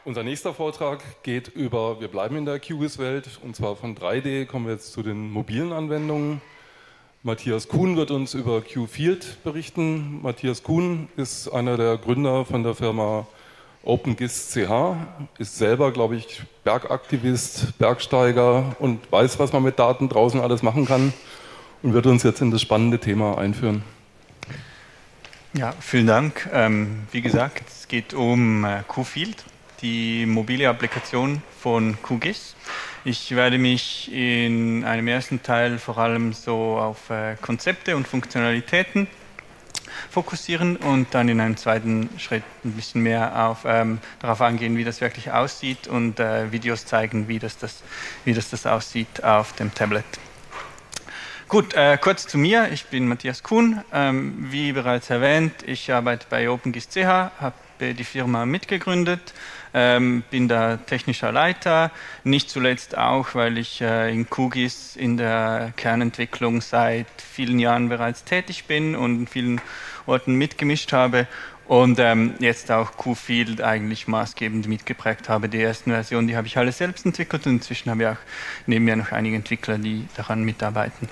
Unser nächster Vortrag geht über, wir bleiben in der QGIS-Welt, und zwar von 3D kommen wir jetzt zu den mobilen Anwendungen. Matthias Kuhn wird uns über QField berichten. Matthias Kuhn ist einer der Gründer von der Firma OpenGIS.ch, ist selber, glaube ich, Bergaktivist, Bergsteiger und weiß, was man mit Daten draußen alles machen kann und wird uns jetzt in das spannende Thema einführen. Ja, vielen Dank. Wie gesagt, es geht um QField, die mobile Applikation von QGIS. Ich werde mich in einem ersten Teil vor allem so auf Konzepte und Funktionalitäten fokussieren und dann in einem zweiten Schritt ein bisschen mehr darauf eingehen, wie das wirklich aussieht und Videos zeigen, wie das aussieht auf dem Tablet. Gut, kurz zu mir. Ich bin Matthias Kuhn. Wie bereits erwähnt, ich arbeite bei OpenGIS.ch, habe die Firma mitgegründet, bin da technischer Leiter, nicht zuletzt auch, weil ich in QGIS in der Kernentwicklung seit vielen Jahren bereits tätig bin und in vielen Orten mitgemischt habe und jetzt auch QField eigentlich maßgebend mitgeprägt habe. Die ersten Versionen, die habe ich alle selbst entwickelt und inzwischen habe ich auch neben mir noch einige Entwickler, die daran mitarbeiten.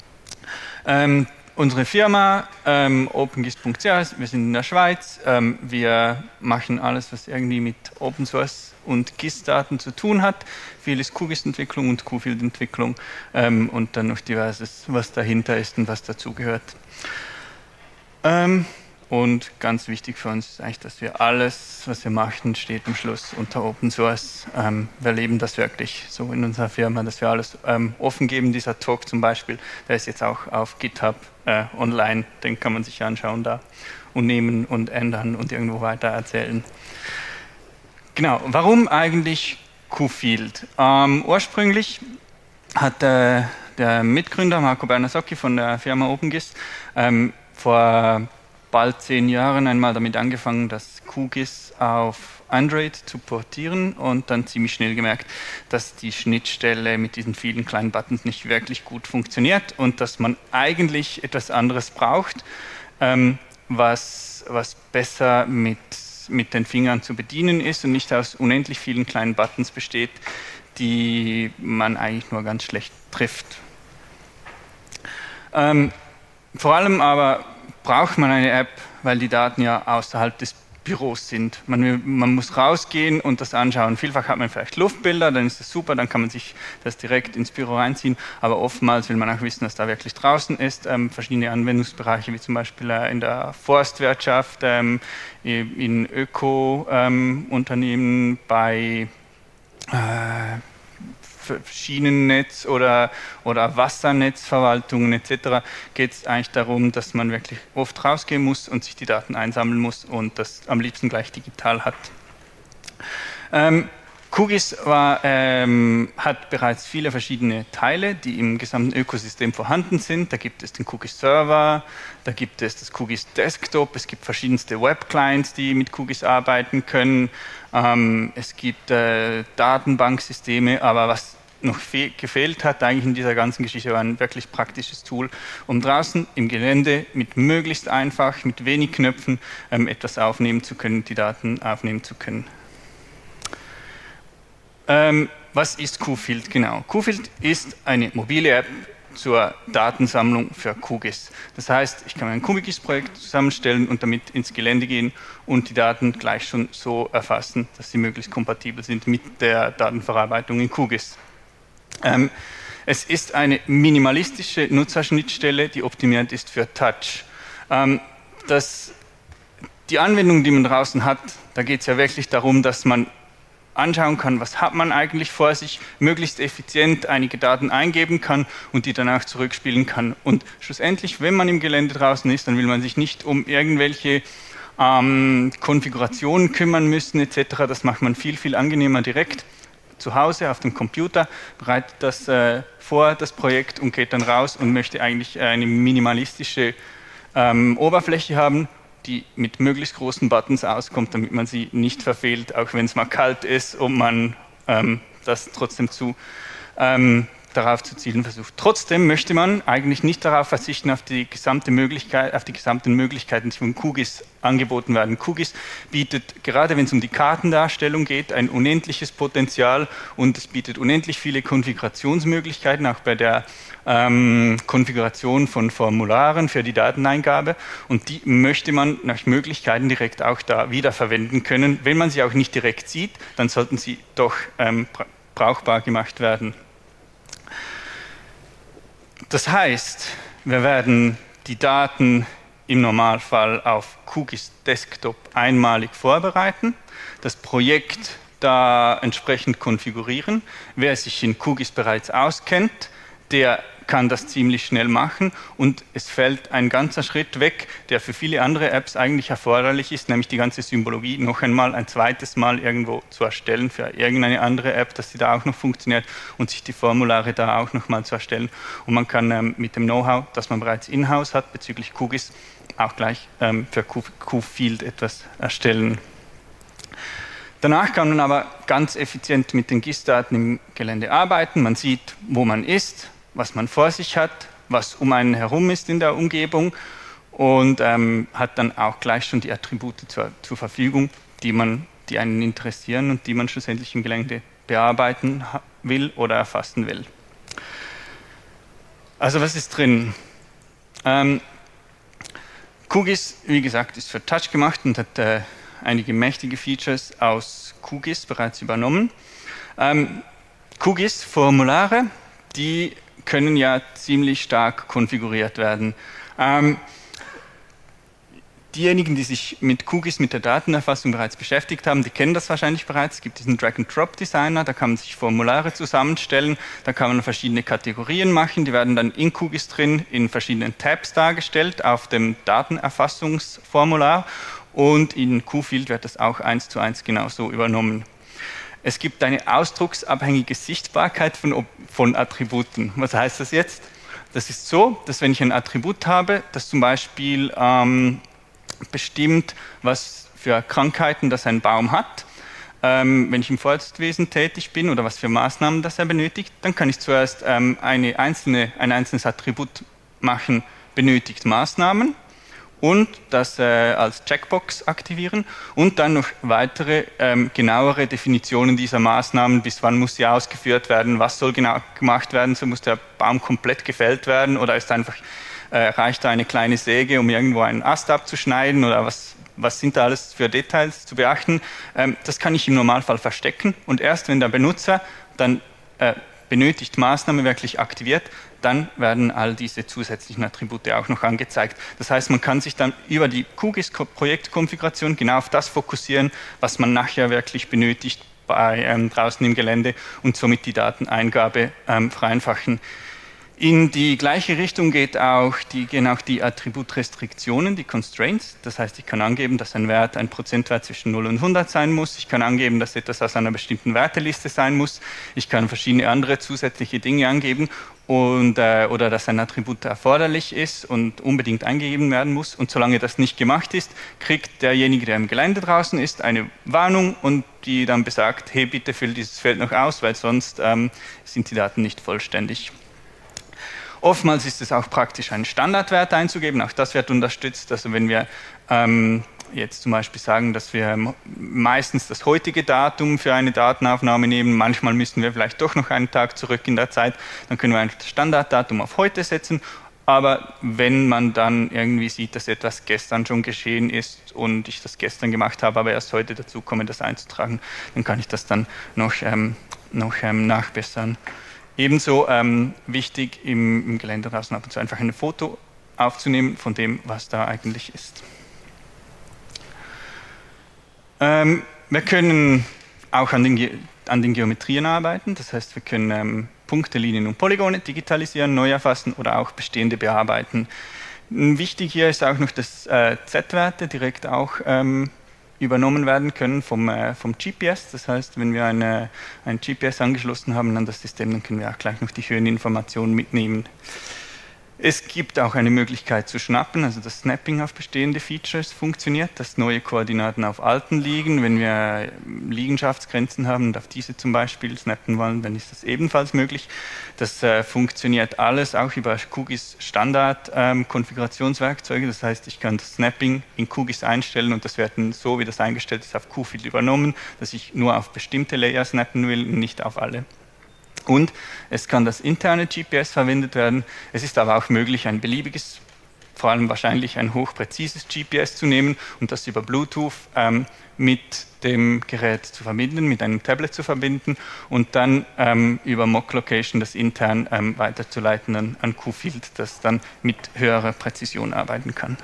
Unsere Firma OpenGIS.ch, wir sind in der Schweiz, wir machen alles, was irgendwie mit Open Source und GIS-Daten zu tun hat. Viel ist QGIS-Entwicklung und QField-Entwicklung und dann noch diverses, was dahinter ist und was dazugehört. Und ganz wichtig für uns ist eigentlich, dass wir alles, was wir machen, steht am Schluss unter Open Source. Wir leben das wirklich so in unserer Firma, dass wir alles offen geben. Dieser Talk zum Beispiel, der ist jetzt auch auf GitHub online, den kann man sich anschauen da und nehmen und ändern und irgendwo weiter erzählen. Genau, warum eigentlich QField? Ursprünglich hat der Mitgründer Marco Bernasocchi von der Firma OpenGIS vor bald 10 Jahren einmal damit angefangen, das QGIS auf Android zu portieren und dann ziemlich schnell gemerkt, dass die Schnittstelle mit diesen vielen kleinen Buttons nicht wirklich gut funktioniert und dass man eigentlich etwas anderes braucht, was besser mit den Fingern zu bedienen ist und nicht aus unendlich vielen kleinen Buttons besteht, die man eigentlich nur ganz schlecht trifft. Vor allem aber braucht man eine App, weil die Daten ja außerhalb des Büros sind. Man muss rausgehen und das anschauen. Vielfach hat man vielleicht Luftbilder, dann ist das super, dann kann man sich das direkt ins Büro reinziehen, aber oftmals will man auch wissen, was da wirklich draußen ist. Verschiedene Anwendungsbereiche, wie zum Beispiel in der Forstwirtschaft, in Öko-Unternehmen, bei Schienennetz oder Wassernetzverwaltungen etc. geht es eigentlich darum, dass man wirklich oft rausgehen muss und sich die Daten einsammeln muss und das am liebsten gleich digital hat. QGIS hat bereits viele verschiedene Teile, die im gesamten Ökosystem vorhanden sind. Da gibt es den QGIS Server, da gibt es das QGIS Desktop, es gibt verschiedenste Web-Clients, die mit QGIS arbeiten können. Es gibt Datenbanksysteme, aber was noch gefehlt hat eigentlich in dieser ganzen Geschichte war ein wirklich praktisches Tool, um draußen im Gelände mit möglichst einfach, mit wenig Knöpfen etwas aufnehmen zu können, die Daten aufnehmen zu können. Was ist QField genau? QField ist eine mobile App zur Datensammlung für QGIS. Das heißt, ich kann ein QGIS-Projekt zusammenstellen und damit ins Gelände gehen und die Daten gleich schon so erfassen, dass sie möglichst kompatibel sind mit der Datenverarbeitung in QGIS. Es ist eine minimalistische Nutzerschnittstelle, die optimiert ist für Touch. Die Anwendung, die man draußen hat, da geht es ja wirklich darum, dass man anschauen kann, was hat man eigentlich vor sich, möglichst effizient einige Daten eingeben kann und die danach zurückspielen kann. Und schlussendlich, wenn man im Gelände draußen ist, dann will man sich nicht um irgendwelche Konfigurationen kümmern müssen etc. Das macht man viel, viel angenehmer direkt zu Hause auf dem Computer, bereitet das vor, das Projekt, und geht dann raus und möchte eigentlich eine minimalistische Oberfläche haben, die mit möglichst großen Buttons auskommt, damit man sie nicht verfehlt, auch wenn es mal kalt ist und man das trotzdem zu darauf zu zielen versucht. Trotzdem möchte man eigentlich nicht darauf verzichten, auf die gesamten Möglichkeiten, die von QGIS angeboten werden. QGIS bietet, gerade wenn es um die Kartendarstellung geht, ein unendliches Potenzial und es bietet unendlich viele Konfigurationsmöglichkeiten, auch bei der Konfiguration von Formularen für die Dateneingabe, und die möchte man nach Möglichkeiten direkt auch da wiederverwenden können. Wenn man sie auch nicht direkt sieht, dann sollten sie doch brauchbar gemacht werden. Das heißt, wir werden die Daten im Normalfall auf QGIS Desktop einmalig vorbereiten, das Projekt da entsprechend konfigurieren. Wer sich in QGIS bereits auskennt, der kann das ziemlich schnell machen und es fällt ein ganzer Schritt weg, der für viele andere Apps eigentlich erforderlich ist, nämlich die ganze Symbologie noch einmal ein zweites Mal irgendwo zu erstellen für irgendeine andere App, dass sie da auch noch funktioniert und sich die Formulare da auch noch mal zu erstellen. Und man kann mit dem Know-how, das man bereits in-house hat bezüglich QGIS, auch gleich für QField etwas erstellen. Danach kann man aber ganz effizient mit den GIS-Daten im Gelände arbeiten. Man sieht, wo man ist, was man vor sich hat, was um einen herum ist in der Umgebung und hat dann auch gleich schon die Attribute zur Verfügung, die einen interessieren und die man schlussendlich im Gelände bearbeiten will oder erfassen will. Also was ist drin? QGIS, wie gesagt, ist für Touch gemacht und hat einige mächtige Features aus QGIS bereits übernommen. QGIS-Formulare, die können ja ziemlich stark konfiguriert werden. Diejenigen, die sich mit QGIS, mit der Datenerfassung bereits beschäftigt haben, die kennen das wahrscheinlich bereits. Es gibt diesen Drag-and-Drop-Designer, da kann man sich Formulare zusammenstellen, da kann man verschiedene Kategorien machen, die werden dann in QGIS drin in verschiedenen Tabs dargestellt auf dem Datenerfassungsformular und in QField wird das auch 1:1 genauso übernommen. Es gibt eine ausdrucksabhängige Sichtbarkeit von Attributen. Was heißt das jetzt? Das ist so, dass wenn ich ein Attribut habe, das zum Beispiel bestimmt, was für Krankheiten das ein Baum hat, wenn ich im Forstwesen tätig bin oder was für Maßnahmen das er benötigt, dann kann ich zuerst ein einzelnes Attribut machen, benötigt Maßnahmen, und das als Checkbox aktivieren und dann noch weitere genauere Definitionen dieser Maßnahmen, bis wann muss sie ausgeführt werden, was soll genau gemacht werden, so muss der Baum komplett gefällt werden oder reicht da eine kleine Säge, um irgendwo einen Ast abzuschneiden oder was sind da alles für Details zu beachten. Das kann ich im Normalfall verstecken und erst wenn der Benutzer dann benötigt Maßnahme wirklich aktiviert, dann werden all diese zusätzlichen Attribute auch noch angezeigt. Das heißt, man kann sich dann über die QGIS-Projektkonfiguration genau auf das fokussieren, was man nachher wirklich benötigt draußen im Gelände und somit die Dateneingabe vereinfachen. In die gleiche Richtung gehen auch die Attributrestriktionen, die Constraints. Das heißt, ich kann angeben, dass ein Prozentwert zwischen 0 und 100 sein muss. Ich kann angeben, dass etwas aus einer bestimmten Werteliste sein muss. Ich kann verschiedene andere zusätzliche Dinge angeben oder dass ein Attribut erforderlich ist und unbedingt eingegeben werden muss. Und solange das nicht gemacht ist, kriegt derjenige, der im Gelände draußen ist, eine Warnung und die dann besagt, hey, bitte füll dieses Feld noch aus, weil sonst sind die Daten nicht vollständig. Oftmals ist es auch praktisch, einen Standardwert einzugeben, auch das wird unterstützt. Also wenn wir jetzt zum Beispiel sagen, dass wir meistens das heutige Datum für eine Datenaufnahme nehmen, manchmal müssen wir vielleicht doch noch einen Tag zurück in der Zeit, dann können wir ein Standarddatum auf heute setzen, aber wenn man dann irgendwie sieht, dass etwas gestern schon geschehen ist und ich das gestern gemacht habe, aber erst heute dazu komme, das einzutragen, dann kann ich das dann noch nachbessern. Ebenso wichtig im Gelände draußen ab und zu einfach ein Foto aufzunehmen von dem, was da eigentlich ist. Wir können auch an den Geometrien arbeiten, das heißt, wir können Punkte, Linien und Polygone digitalisieren, neu erfassen oder auch bestehende bearbeiten. Wichtig hier ist auch noch, dass Z-Werte direkt auch übernommen werden können vom GPS. Das heißt, wenn wir ein GPS angeschlossen haben an das System, dann können wir auch gleich noch die Höheninformationen mitnehmen. Es gibt auch eine Möglichkeit zu schnappen, also das Snapping auf bestehende Features funktioniert, dass neue Koordinaten auf alten liegen. Wenn wir Liegenschaftsgrenzen haben und auf diese zum Beispiel snappen wollen, dann ist das ebenfalls möglich. Das funktioniert alles auch über QGIS Standard-Konfigurationswerkzeuge. Das heißt, ich kann das Snapping in QGIS einstellen und das wird dann so, wie das eingestellt ist, auf QField übernommen, dass ich nur auf bestimmte Layer snappen will und nicht auf alle. Und es kann das interne GPS verwendet werden. Es ist aber auch möglich, ein beliebiges, vor allem wahrscheinlich ein hochpräzises GPS zu nehmen und das über Bluetooth mit dem Gerät zu verbinden, mit einem Tablet zu verbinden und dann über Mock Location das intern weiterzuleiten an QField, das dann mit höherer Präzision arbeiten kann.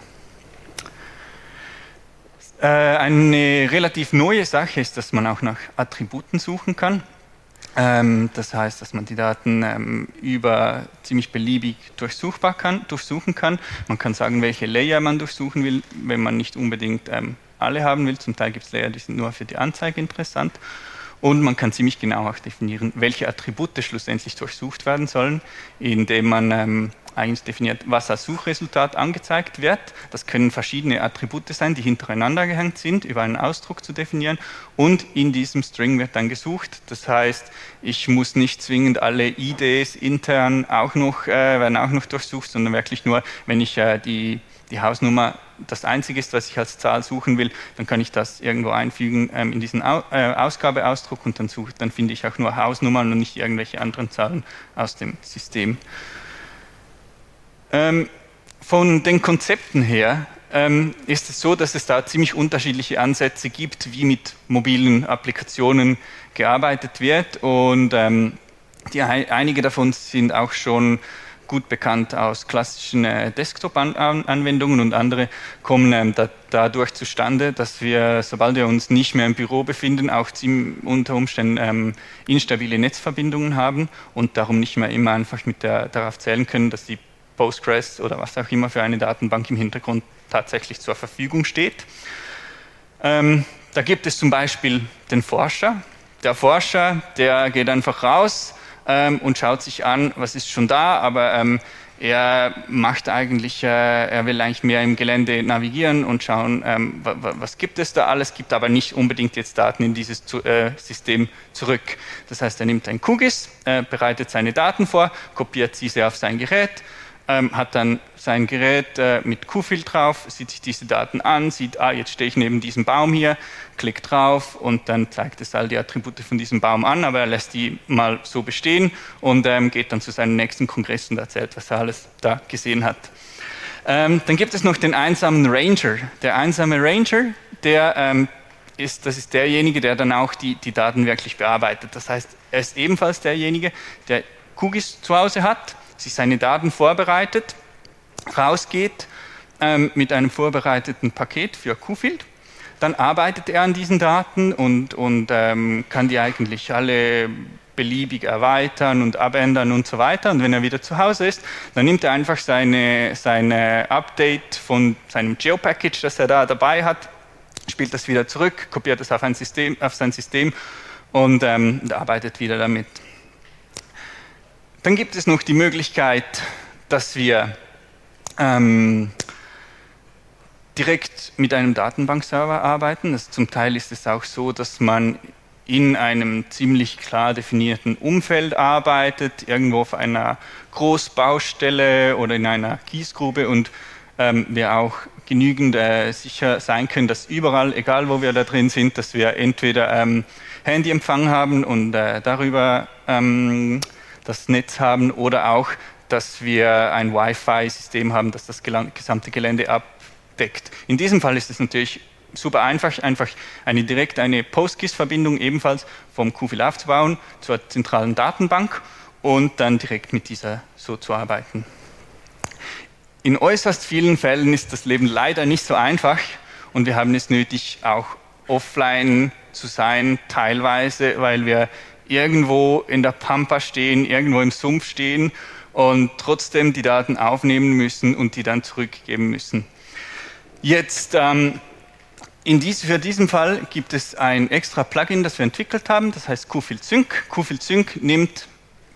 Eine relativ neue Sache ist, dass man auch nach Attributen suchen kann. Das heißt, dass man die Daten über ziemlich beliebig durchsuchen kann. Man kann sagen, welche Layer man durchsuchen will, wenn man nicht unbedingt alle haben will. Zum Teil gibt es Layer, die sind nur für die Anzeige interessant. Und man kann ziemlich genau auch definieren, welche Attribute schlussendlich durchsucht werden sollen, indem man eigentlich definiert, was als Suchresultat angezeigt wird. Das können verschiedene Attribute sein, die hintereinander gehängt sind, über einen Ausdruck zu definieren. Und in diesem String wird dann gesucht. Das heißt, ich muss nicht zwingend alle IDs intern werden auch noch durchsucht, sondern wirklich nur, wenn ich die Hausnummer das Einzige ist, was ich als Zahl suchen will, dann kann ich das irgendwo einfügen in diesen Ausgabeausdruck und dann finde ich auch nur Hausnummern und nicht irgendwelche anderen Zahlen aus dem System. Von den Konzepten her ist es so, dass es da ziemlich unterschiedliche Ansätze gibt, wie mit mobilen Applikationen gearbeitet wird und einige davon sind auch schon gut bekannt aus klassischen Desktop-Anwendungen und andere kommen dadurch zustande, dass wir, sobald wir uns nicht mehr im Büro befinden, auch unter Umständen instabile Netzverbindungen haben und darum nicht mehr immer einfach darauf zählen können, dass die Postgres oder was auch immer für eine Datenbank im Hintergrund tatsächlich zur Verfügung steht. Da gibt es zum Beispiel den Forscher. Der Forscher, der geht einfach raus und schaut sich an, was ist schon da, aber er will eigentlich mehr im Gelände navigieren und schauen, was gibt es da alles, gibt aber nicht unbedingt jetzt Daten in dieses System zurück. Das heißt, er nimmt ein QGIS, bereitet seine Daten vor, kopiert diese auf sein Gerät, hat dann sein Gerät mit QField drauf, sieht sich diese Daten an, sieht, jetzt stehe ich neben diesem Baum hier, klickt drauf und dann zeigt es all die Attribute von diesem Baum an, aber er lässt die mal so bestehen und geht dann zu seinem nächsten Kongress und erzählt, was er alles da gesehen hat. Dann gibt es noch den einsamen Ranger. Der einsame Ranger, das ist derjenige, der dann auch die Daten wirklich bearbeitet. Das heißt, er ist ebenfalls derjenige, der QGIS zu Hause hat, sich seine Daten vorbereitet, rausgeht mit einem vorbereiteten Paket für QField, dann arbeitet er an diesen Daten und kann die eigentlich alle beliebig erweitern und abändern und so weiter. Und wenn er wieder zu Hause ist, dann nimmt er einfach seine Update von seinem Geo-Package, das er da dabei hat, spielt das wieder zurück, kopiert das auf sein System und arbeitet wieder damit. Dann gibt es noch die Möglichkeit, dass wir direkt mit einem Datenbankserver arbeiten. Zum Teil ist es auch so, dass man in einem ziemlich klar definierten Umfeld arbeitet, irgendwo auf einer Großbaustelle oder in einer Kiesgrube und wir auch genügend sicher sein können, dass überall, egal wo wir da drin sind, dass wir entweder Handyempfang haben und darüber das Netz haben oder auch, dass wir ein Wi-Fi-System haben, das das gesamte Gelände abdeckt. In diesem Fall ist es natürlich super einfach eine PostGIS-Verbindung ebenfalls vom QField aufzubauen zur zentralen Datenbank und dann direkt mit dieser so zu arbeiten. In äußerst vielen Fällen ist das Leben leider nicht so einfach und wir haben es nötig, auch offline zu sein, teilweise, weil wir irgendwo in der Pampa stehen, irgendwo im Sumpf stehen und trotzdem die Daten aufnehmen müssen und die dann zurückgeben müssen. Jetzt für diesen Fall gibt es ein extra Plugin, das wir entwickelt haben, das heißt QField Sync. QField Sync nimmt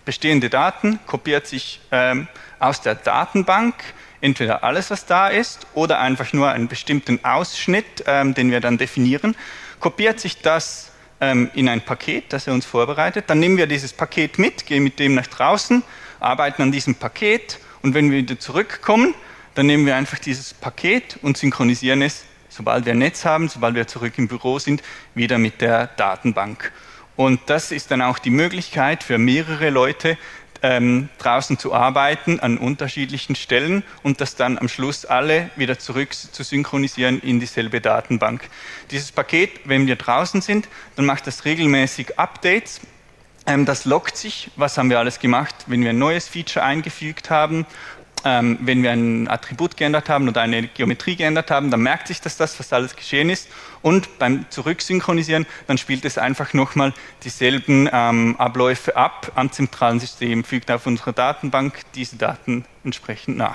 bestehende Daten, kopiert sich aus der Datenbank entweder alles, was da ist, oder einfach nur einen bestimmten Ausschnitt, den wir dann definieren, kopiert sich das in ein Paket, das er uns vorbereitet. Dann nehmen wir dieses Paket mit, gehen mit dem nach draußen, arbeiten an diesem Paket und wenn wir wieder zurückkommen, dann nehmen wir einfach dieses Paket und synchronisieren es, sobald wir ein Netz haben, sobald wir zurück im Büro sind, wieder mit der Datenbank. Und das ist dann auch die Möglichkeit für mehrere Leute, draußen zu arbeiten an unterschiedlichen Stellen und das dann am Schluss alle wieder zurück zu synchronisieren in dieselbe Datenbank. Dieses Paket, wenn wir draußen sind, dann macht das regelmäßig Updates. Das loggt sich, was haben wir alles gemacht, wenn wir ein neues Feature eingefügt haben, wenn wir ein Attribut geändert haben oder eine Geometrie geändert haben, dann merkt sich das, was alles geschehen ist. Und beim Zurücksynchronisieren, dann spielt es einfach nochmal dieselben Abläufe ab am zentralen System, fügt auf unsere Datenbank diese Daten entsprechend nach.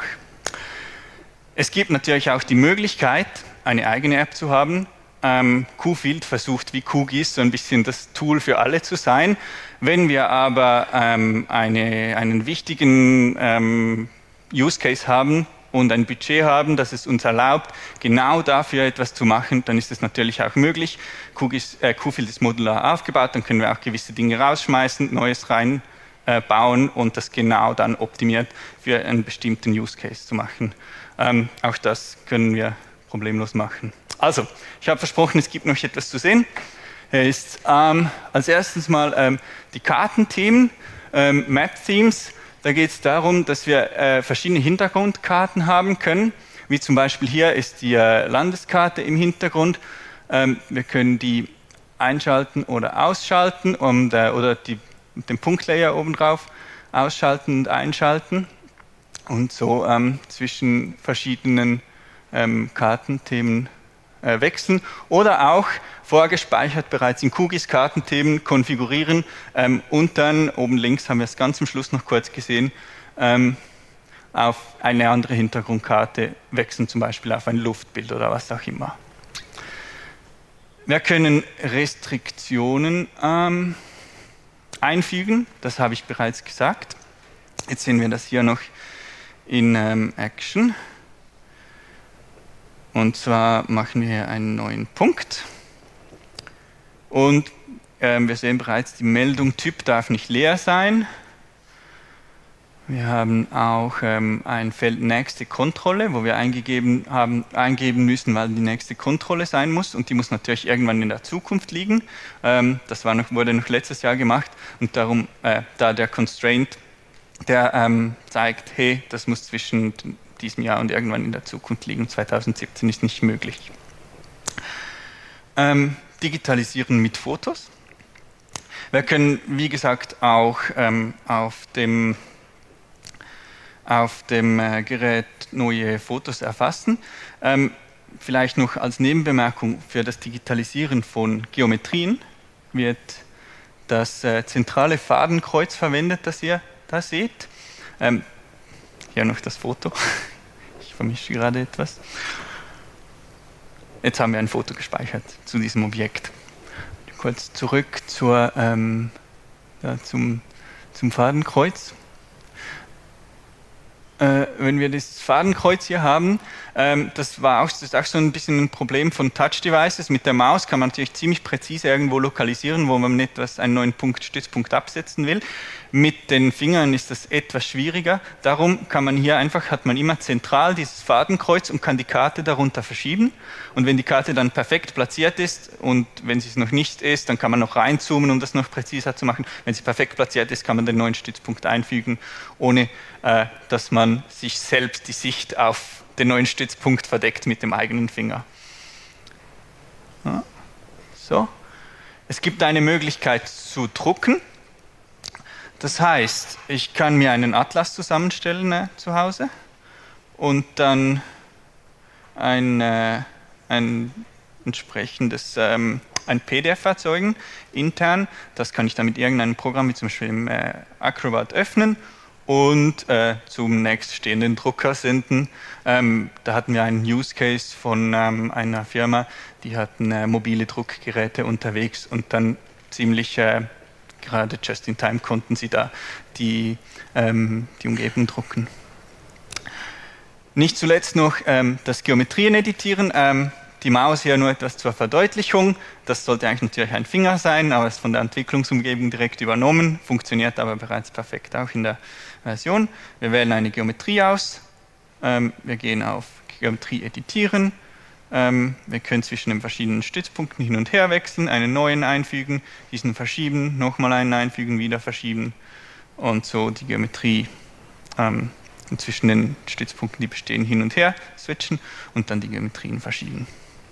Es gibt natürlich auch die Möglichkeit, eine eigene App zu haben. QField versucht wie QGIS so ein bisschen das Tool für alle zu sein. Wenn wir aber einen wichtigen Use Case haben und ein Budget haben, das es uns erlaubt, genau dafür etwas zu machen, dann ist es natürlich auch möglich. QField ist modular aufgebaut, dann können wir auch gewisse Dinge rausschmeißen, Neues reinbauen und das genau dann optimiert für einen bestimmten Use Case zu machen. Auch das können wir problemlos machen. Also, ich habe versprochen, es gibt noch etwas zu sehen. Hier ist als erstes mal die Kartenthemen, Map-Themes. Da geht es darum, dass wir verschiedene Hintergrundkarten haben können, wie zum Beispiel hier ist die Landeskarte im Hintergrund. Wir können die einschalten oder ausschalten oder den Punktlayer obendrauf ausschalten und einschalten und so zwischen verschiedenen Kartenthemen wechseln oder auch vorgespeichert bereits in QGIS Kartenthemen konfigurieren und dann oben links haben wir es ganz am Schluss noch kurz gesehen, auf eine andere Hintergrundkarte wechseln, zum Beispiel auf ein Luftbild oder was auch immer. Wir können Restriktionen einfügen, das habe ich bereits gesagt. Jetzt sehen wir das hier noch in Action. Und zwar machen wir hier einen neuen Punkt. Und wir sehen bereits, die Meldung Typ darf nicht leer sein. Wir haben auch ein Feld nächste Kontrolle, wo wir eingeben müssen, weil die nächste Kontrolle sein muss. Und die muss natürlich irgendwann in der Zukunft liegen. Das wurde noch letztes Jahr gemacht. Und darum, da der Constraint, der zeigt, hey, das muss zwischen diesem Jahr und irgendwann in der Zukunft liegen. 2017 ist nicht möglich. Digitalisieren mit Fotos. Wir können, wie gesagt, auch auf dem Gerät neue Fotos erfassen. Vielleicht noch als Nebenbemerkung, für das Digitalisieren von Geometrien wird das zentrale Fadenkreuz verwendet, das ihr da seht. Hier noch das Foto. Ich vermische gerade etwas. Jetzt haben wir ein Foto gespeichert zu diesem Objekt. Kurz zurück zum Fadenkreuz. Wenn wir das Fadenkreuz hier haben, das ist auch so ein bisschen ein Problem von Touch-Devices. Mit der Maus kann man natürlich ziemlich präzise irgendwo lokalisieren, wo man einen neuen Stützpunkt absetzen will. Mit den Fingern ist das etwas schwieriger. Darum hat man immer zentral dieses Fadenkreuz und kann die Karte darunter verschieben. Und wenn die Karte dann perfekt platziert ist und wenn sie es noch nicht ist, dann kann man noch reinzoomen, um das noch präziser zu machen. Wenn sie perfekt platziert ist, kann man den neuen Stützpunkt einfügen, ohne dass man sich selbst die Sicht auf den neuen Stützpunkt verdeckt mit dem eigenen Finger. Ja. So. Es gibt eine Möglichkeit zu drucken. Das heißt, ich kann mir einen Atlas zusammenstellen zu Hause und dann ein entsprechendes ein PDF erzeugen, intern. Das kann ich dann mit irgendeinem Programm, wie zum Beispiel im Acrobat, öffnen und zum nächststehenden Drucker senden. Da hatten wir einen Use Case von einer Firma, die hatten mobile Druckgeräte unterwegs und dann ziemlich gerade just in time konnten sie da die Umgebung drucken. Nicht zuletzt noch das Geometrien editieren. Die Maus hier nur etwas zur Verdeutlichung. Das sollte eigentlich natürlich ein Finger sein, aber ist von der Entwicklungsumgebung direkt übernommen, funktioniert aber bereits perfekt auch in der Version. Wir wählen eine Geometrie aus. Wir gehen auf Geometrie editieren. Wir können zwischen den verschiedenen Stützpunkten hin und her wechseln, einen neuen einfügen, diesen verschieben, nochmal einen einfügen, wieder verschieben und so die Geometrie zwischen den Stützpunkten, die bestehen, hin und her switchen und dann die Geometrien verschieben.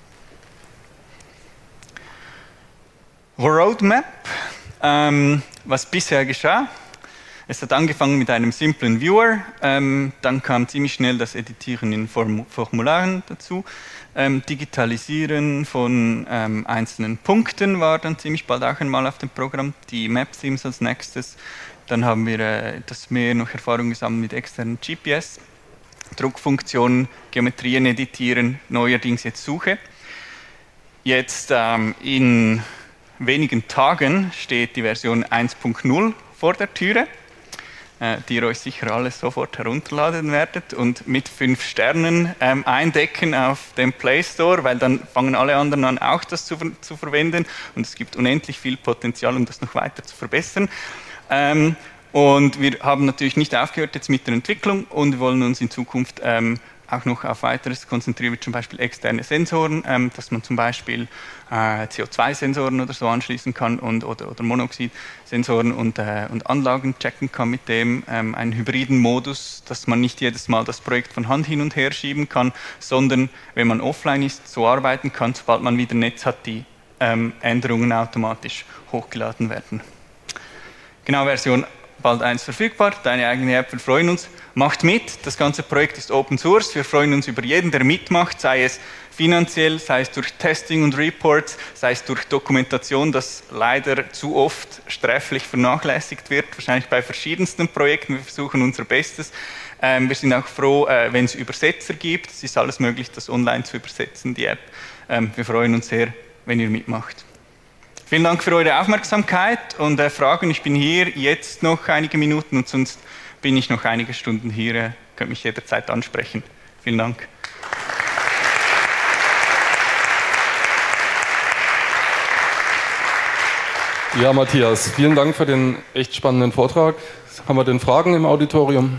Roadmap, was bisher geschah. Es hat angefangen mit einem simplen Viewer, dann kam ziemlich schnell das Editieren in Formularen dazu. Digitalisieren von einzelnen Punkten war dann ziemlich bald auch einmal auf dem Programm, die Map-Themes als nächstes. Dann haben wir etwas mehr noch Erfahrung gesammelt mit externen GPS, Druckfunktionen, Geometrien editieren, neuerdings jetzt Suche. Jetzt in wenigen Tagen steht die Version 1.0 vor der Türe, die ihr euch sicher alles sofort herunterladen werdet und mit 5 Sternen eindecken auf dem Play Store, weil dann fangen alle anderen an, auch das zu verwenden und es gibt unendlich viel Potenzial, um das noch weiter zu verbessern. Und wir haben natürlich nicht aufgehört jetzt mit der Entwicklung und wollen uns in Zukunft auch noch auf weiteres konzentrieren, wie zum Beispiel externe Sensoren, dass man zum Beispiel CO2-Sensoren oder so anschließen kann oder Monoxid-Sensoren und Anlagen checken kann mit dem, einen hybriden Modus, dass man nicht jedes Mal das Projekt von Hand hin und her schieben kann, sondern wenn man offline ist, so arbeiten kann, sobald man wieder Netz hat, die Änderungen automatisch hochgeladen werden. Genau, Version bald 1 verfügbar, deine eigene App, wir freuen uns. Macht mit, das ganze Projekt ist Open Source, wir freuen uns über jeden, der mitmacht, sei es finanziell, sei es durch Testing und Reports, sei es durch Dokumentation, das leider zu oft sträflich vernachlässigt wird, wahrscheinlich bei verschiedensten Projekten, wir versuchen unser Bestes. Wir sind auch froh, wenn es Übersetzer gibt, es ist alles möglich, das online zu übersetzen, die App. Wir freuen uns sehr, wenn ihr mitmacht. Vielen Dank für eure Aufmerksamkeit und Fragen. Ich bin hier jetzt noch einige Minuten und sonst bin ich noch einige Stunden hier. Könnt mich jederzeit ansprechen. Vielen Dank. Ja, Matthias, vielen Dank für den echt spannenden Vortrag. Haben wir denn Fragen im Auditorium?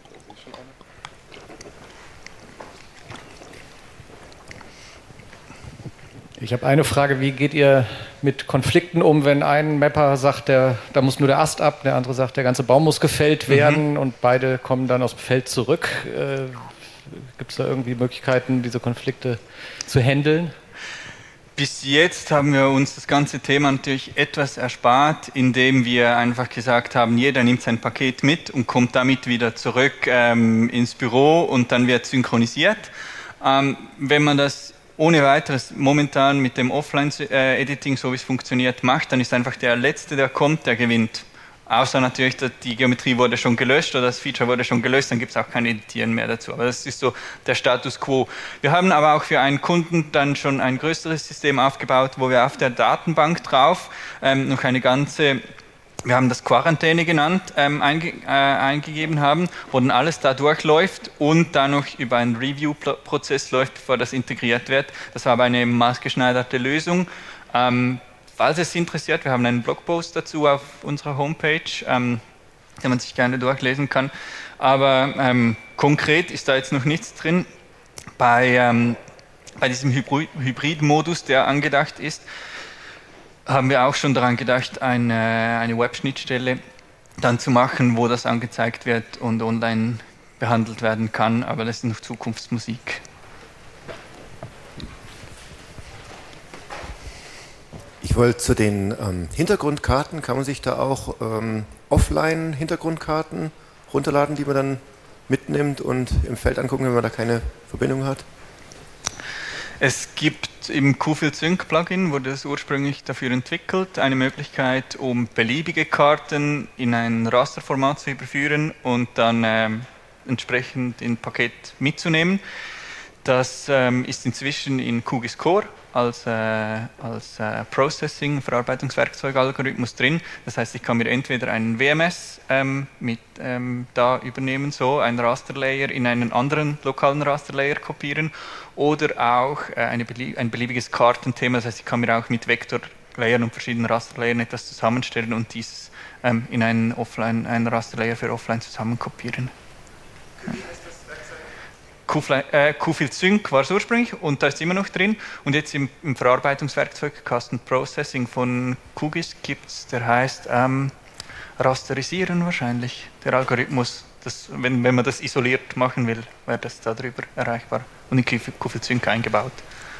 Ich habe eine Frage, wie geht ihr mit Konflikten um, wenn ein Mapper sagt, da muss nur der Ast ab, der andere sagt, der ganze Baum muss gefällt werden und beide kommen dann aus dem Feld zurück. Gibt es da irgendwie Möglichkeiten, diese Konflikte zu handeln? Bis jetzt haben wir uns das ganze Thema natürlich etwas erspart, indem wir einfach gesagt haben, jeder nimmt sein Paket mit und kommt damit wieder zurück ins Büro und dann wird synchronisiert. Wenn man das ohne weiteres momentan mit dem Offline-Editing, so wie es funktioniert, macht, dann ist einfach der Letzte, der kommt, der gewinnt. Außer natürlich, dass die Geometrie wurde schon gelöscht oder das Feature wurde schon gelöscht, dann gibt es auch kein Editieren mehr dazu. Aber das ist so der Status quo. Wir haben aber auch für einen Kunden dann schon ein größeres System aufgebaut, wo wir auf der Datenbank drauf noch eine ganze, wir haben das Quarantäne genannt, eingegeben haben, wo dann alles da durchläuft und dann noch über einen Review-Prozess läuft, bevor das integriert wird. Das war aber eine maßgeschneiderte Lösung. Falls es interessiert, wir haben einen Blogpost dazu auf unserer Homepage, den man sich gerne durchlesen kann. Aber konkret ist da jetzt noch nichts drin. Bei diesem Hybrid-Modus, der angedacht ist, haben wir auch schon daran gedacht, eine Web-Schnittstelle dann zu machen, wo das angezeigt wird und online behandelt werden kann. Aber das ist noch Zukunftsmusik. Ich wollte zu den Hintergrundkarten, kann man sich da auch Offline-Hintergrundkarten runterladen, die man dann mitnimmt und im Feld angucken, wenn man da keine Verbindung hat? Es gibt im QField Sync Plugin, wurde das ursprünglich dafür entwickelt, eine Möglichkeit, um beliebige Karten in ein Rasterformat zu überführen und dann entsprechend in Paket mitzunehmen. Das ist inzwischen in QGIS Core als Processing, Verarbeitungswerkzeug-Algorithmus drin. Das heißt, ich kann mir entweder einen WMS da übernehmen, so ein Rasterlayer in einen anderen lokalen Rasterlayer kopieren, oder auch ein beliebiges Kartenthema. Das heißt, ich kann mir auch mit Vektorlayern und verschiedenen Rasterlayern etwas zusammenstellen und dieses in einen Rasterlayer für Offline zusammenkopieren. Ja. QField Sync war es ursprünglich und da ist immer noch drin. Und jetzt im Verarbeitungswerkzeug Custom Processing von QGIS gibt es, der heißt Rasterisieren wahrscheinlich, der Algorithmus. Wenn man das isoliert machen will, wäre das darüber erreichbar und in QField Sync eingebaut.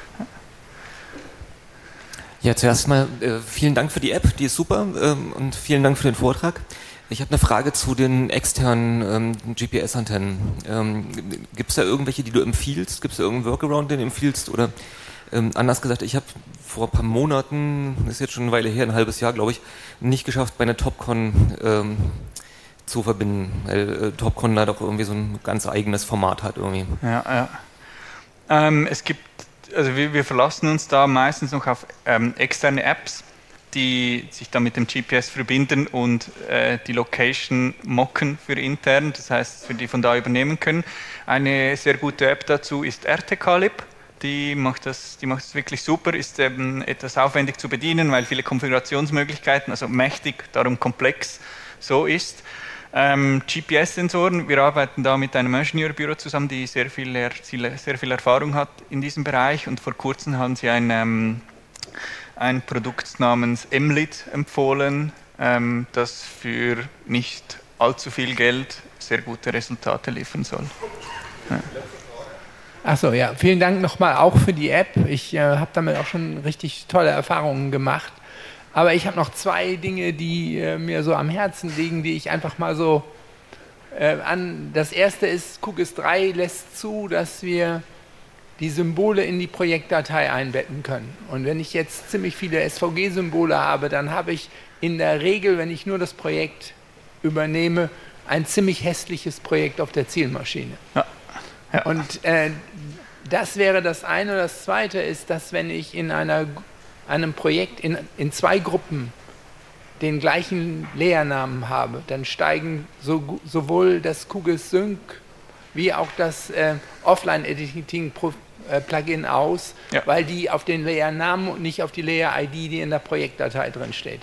Ja, zuerst mal vielen Dank für die App, die ist super und vielen Dank für den Vortrag. Ich habe eine Frage zu den externen GPS-Antennen. Gibt es da irgendwelche, die du empfiehlst? Gibt es da irgendeinen Workaround, den du empfiehlst? Oder anders gesagt, ich habe vor ein paar Monaten, das ist jetzt schon eine Weile her, ein halbes Jahr, glaube ich, nicht geschafft, bei einer Topcon zu verbinden, weil Topcon da doch irgendwie so ein ganz eigenes Format hat irgendwie. Ja. Es gibt, also wir verlassen uns da meistens noch auf externe Apps, die sich dann mit dem GPS verbinden und die Location mocken für intern, das heißt, für die von da übernehmen können. Eine sehr gute App dazu ist RTKlib. Die macht das wirklich super, ist etwas aufwendig zu bedienen, weil viele Konfigurationsmöglichkeiten, also mächtig, darum komplex so ist. GPS-Sensoren, wir arbeiten da mit einem Ingenieurbüro zusammen, die sehr viel Erfahrung hat in diesem Bereich, und vor kurzem haben sie ein Produkt namens MLID empfohlen, das für nicht allzu viel Geld sehr gute Resultate liefern soll. Ja. Achso, ja, vielen Dank nochmal auch für die App. Ich habe damit auch schon richtig tolle Erfahrungen gemacht. Aber ich habe noch zwei Dinge, die mir so am Herzen liegen, die ich einfach mal so Das erste ist, QGIS 3 lässt zu, dass wir die Symbole in die Projektdatei einbetten können. Und wenn ich jetzt ziemlich viele SVG-Symbole habe, dann habe ich in der Regel, wenn ich nur das Projekt übernehme, ein ziemlich hässliches Projekt auf der Zielmaschine. Ja. Ja. Und das wäre das eine. Das zweite ist, dass wenn ich in einem Projekt in zwei Gruppen den gleichen Layernamen habe, dann steigen sowohl das QGIS Sync wie auch das Offline-Editing-Plugin aus, ja, weil die auf den Layer-Namen und nicht auf die Layer-ID, die in der Projektdatei drin steht.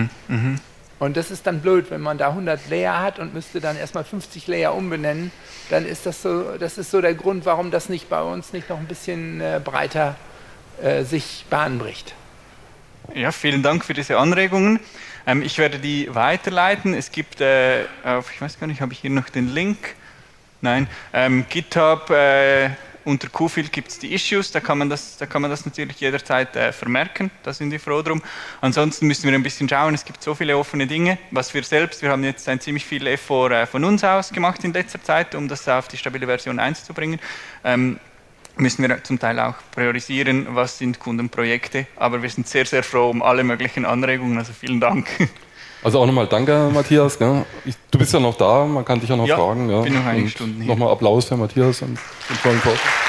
Und das ist dann blöd, wenn man da 100 Layer hat und müsste dann erstmal 50 Layer umbenennen, dann ist das ist so der Grund, warum das nicht bei uns nicht noch ein bisschen breiter sich Bahn bricht. Ja, vielen Dank für diese Anregungen. Ich werde die weiterleiten. Es gibt, ich weiß gar nicht, habe ich hier noch den Link? Nein, GitHub, unter QField gibt es die Issues, da kann man das natürlich jederzeit vermerken, da sind wir froh drum. Ansonsten müssen wir ein bisschen schauen, es gibt so viele offene Dinge, wir haben jetzt ein ziemlich viel Effort von uns aus gemacht in letzter Zeit, um das auf die stabile Version 1 zu bringen. Müssen wir zum Teil auch priorisieren, was sind Kundenprojekte, aber wir sind sehr, sehr froh um alle möglichen Anregungen, also vielen Dank. Also auch nochmal danke, Matthias. Gell? Du bist ja noch da, man kann dich ja noch fragen. Ja. Ich bin noch einige Stunden hier. Nochmal Applaus für Matthias und den tollen Post.